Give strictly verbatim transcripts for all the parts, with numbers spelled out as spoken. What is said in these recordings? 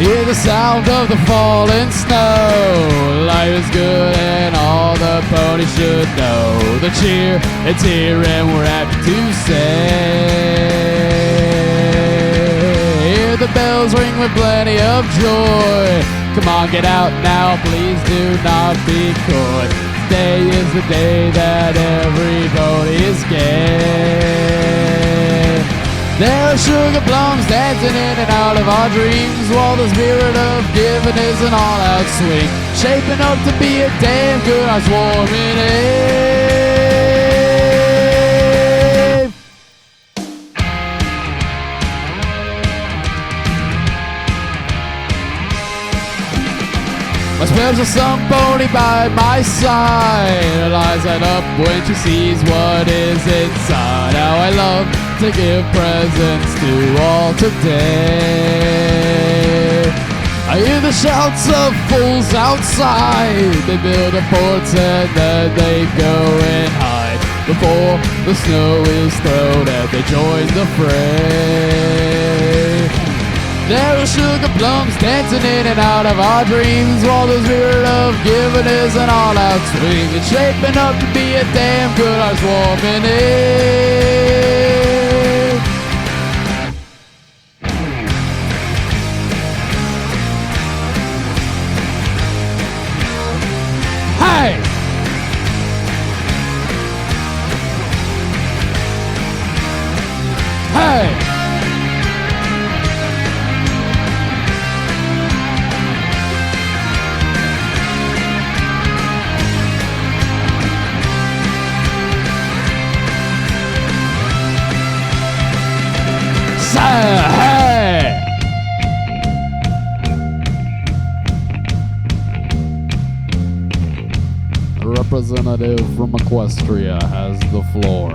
Hear the sound of the falling snow. Life is good and all the ponies should know. The cheer, it's here and we're happy to say. Hear the bells ring with plenty of joy. Come on, get out now, please do not be coy. Today is the day that everybody is gay. There are sugar plums dancing in and out of our dreams, while the spirit of giving is an all-out swing, shaping up to be a damn good housewarming Eve. My spells are some pony by my side. Her eyes light up when she sees what is inside. How I love to give presents to all today. I hear the shouts of fools outside. They build a fort and then they go and hide before the snow is thrown and they join the fray. There are sugar plums dancing in and out of our dreams, while the spirit of giving is an all-out swing. It's shaping up to be a damn good housewarming Eve. Hey! Hey! Hey! A representative from Equestria has the floor.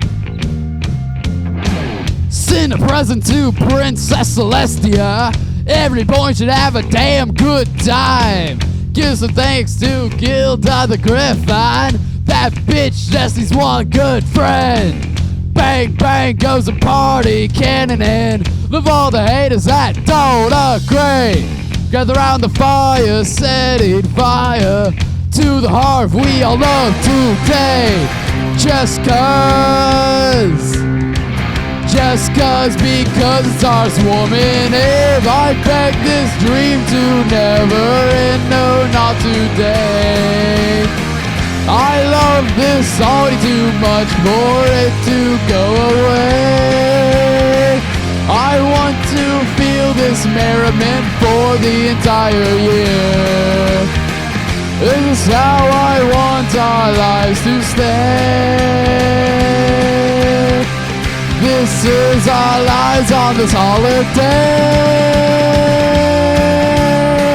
Send a present to Princess Celestia. Every boy should have a damn good time. Give some thanks to Gilda the Griffin. That bitch just needs one good friend. Bang, bang goes a party cannon in. Love all the haters that don't agree. Gather round the fire, setting fire to the hearth we all love today. Just cause, just cause, because it's our swarming Eve. I beg this dream to never end, no, not today. I love this song too much for it to go away. I want to feel this merriment for the entire year. This is how I want our lives to stay. This is our lives on this holiday.